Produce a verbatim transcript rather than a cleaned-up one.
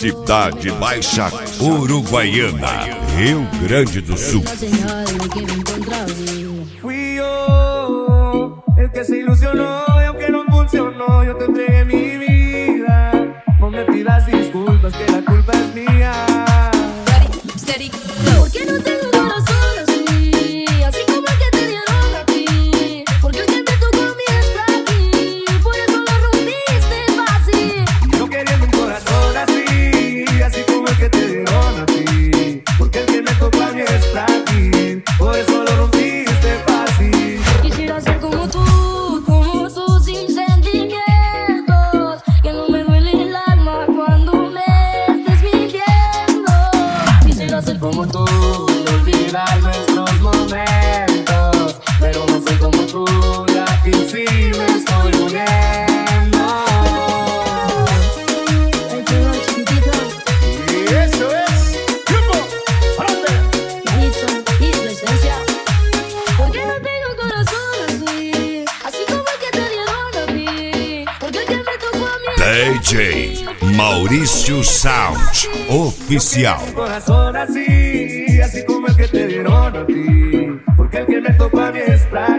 Cidade Baixa Uruguaiana, Rio Grande do Sul. Fui yo el que se ilusionó y aunque no funcionó, yo te entregué mi vida. No me pidas disculpas, que la culpa es mía. Steady, steady. ¿Por qué no tengo corazón así? Así como el que te dieron a ti. Porque el que me tocó a mí es para ti. Por eso lo rompiste fácil. No queriendo un corazón así, así como el que te dieron a ti. Porque el que me tocó a mí es frágil. Por eso lo rompiste fácil. Quisiera ser como tú, como tú, sin sentimientos. Que no me duele el alma cuando me estés mintiendo. Quisiera ser como tú y olvidar nuestros momentos. Pero no soy como tú y aquí sí me estoy muriendo. Ay, qué va, chiquitito. Y eso es tiempo. ¡Árate! Hizo, hizo esencia. ¿Por qué no tengo corazón así? Así como el que te dieron a mí. Porque el que me tocó a mí D J Maurício Sound Oficial. Corazón así, así como el que te dieron a ti. Porque el que me tocó a mí es frágil.